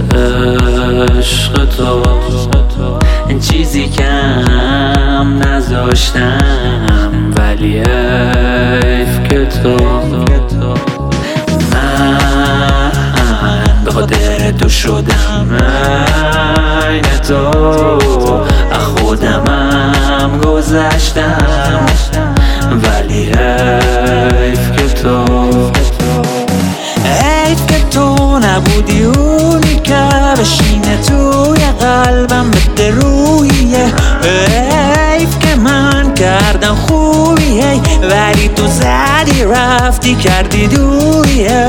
عشق تو چیزی کم نذاشتم، ولی حیف که تو من به خاطر تو شدم عین تو، خودمم گذشتم، ولی حیف که تو نبودی اونی که بشینه توی قلبم بده روحیه. حیف که من کردم خوبیه، ولی تو زدی رفتی کردی دوریه.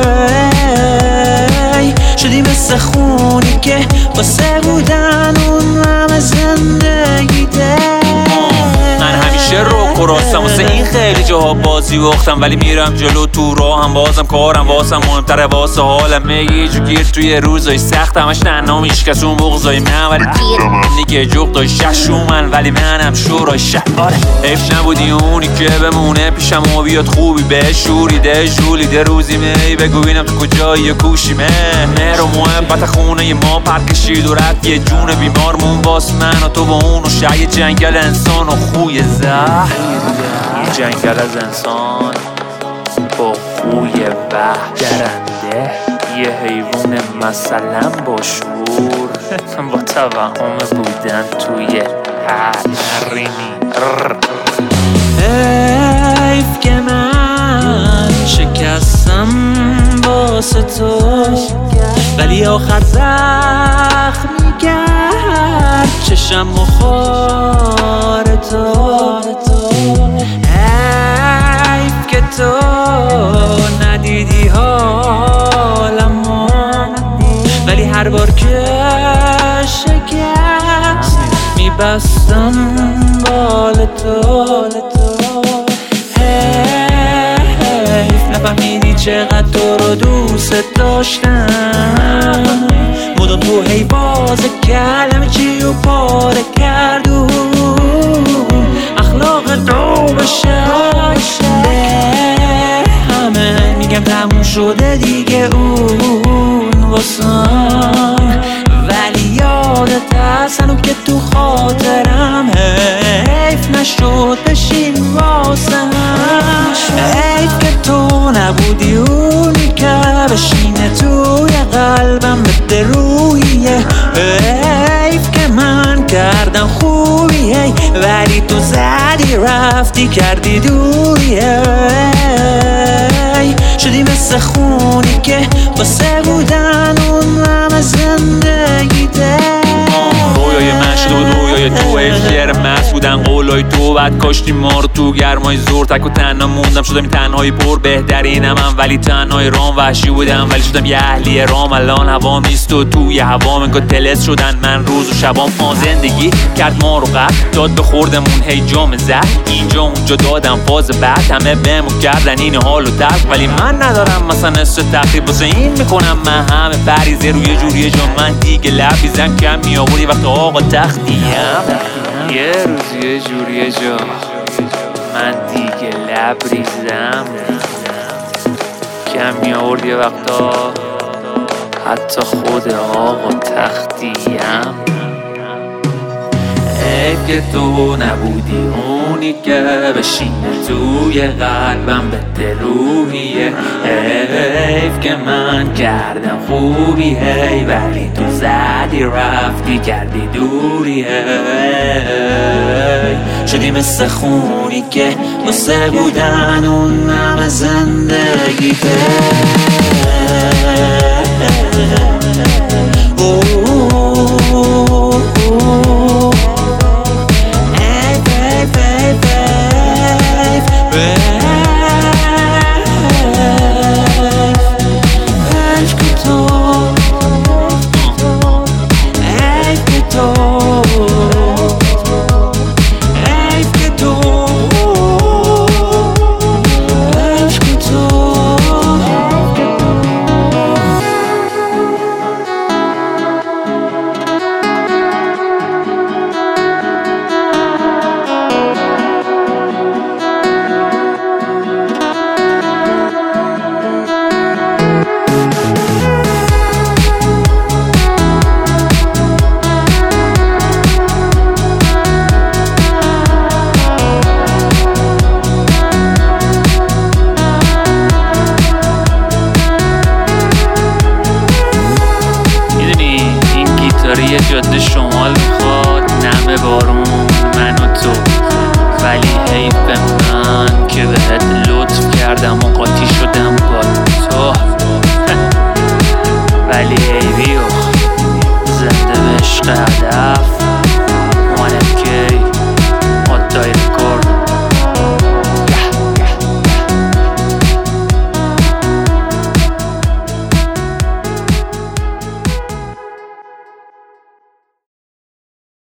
شدی مثل خونی که واسه بودن اون همه زندگی ده. من همیشه روک و راستم، واسه این خیلی جاها بازی وقتم، ولی میرم جلو تو راهم، بازم کارم واسم مهمتره واسه حالم. میگی گیر توی روزای سخت همش تنها میشکست اون بغضای من، ولی دیگه جوق داشت شومن، ولی منم شورای شهاره. حیف نبودی اونی که بمونه پیشم و بیاد خوبی به شوریده جولیده روزی می بگو بینم تو کجایی کوشیمه. مهر و محبت خونه ما پر کشید و رفت یه جون بیمارمون واس من و تو با اون و شای جنگل انسان و خوی زهر. یه جنگل از انسان با خوی وحشت‌گرنده، یه حیوان مثلا با شعور با توهم بودن توی حرینی. حیف که من شکستم واسه تو، ولی آخر زخمی کرد چشم و خار تو. حیف که تو ندیدی حالمو، ولی هر بار که شکست میبستم بال تو. حیف نفهمیدی چقدر تو رو دوست داشتم، مدام تو هی باز کلمه چی رو پاره کرد و اخلاق تو بشه همه میگم تموم شده دیگه اون واسم، ولی یادت هستن که تو خاطرم. حیف نشد بشین واسم، حیف که تو نبودی اونی که بشینه توی قلبم بده روحیه. حیف که من کردم خوبیه، ولی تو زدی رفتی کردی دوریه. شدی مثل خونی که واسه بودن اون همه زندگی ده. رویای من شده بود رویای تو، شعر مست بودن قولای تو، بعد کاشتی ما رو تو گرمای زور. تک و تنها موندم شدم این تنهایی پر بهترینم هم، ولی تنهای رام وحشی بودم، ولی شدم یه اهلی رام. الان هوا میست و توی هوا انگار تلس شدن من روز و شبام. زندگی کرد ما رو قهر داد به خوردمون هی جام زهر، اینجا اونجا دادم فاز بعد همه بهمون کردن این حالو تلخ، ولی من ندارم مثلا نصف تقریب واسه این میکنم من همه پریزه روی جوری جا. من دیگه لبیزم کم میآوردی وقت آقا تختیم، یه روز یه جوری جا من دیگه لبریزم کم میآوردی وقتا حتی خود آقا تختیم. حیف که تو نبودی اونی که بشینه توی قلبم بده روحیه. حیف که من کردم خوبی هی، ولی تو زدی رفتی کردی دوریه. شدی مثل خونی که واسه بودن اون همه زندگی ده.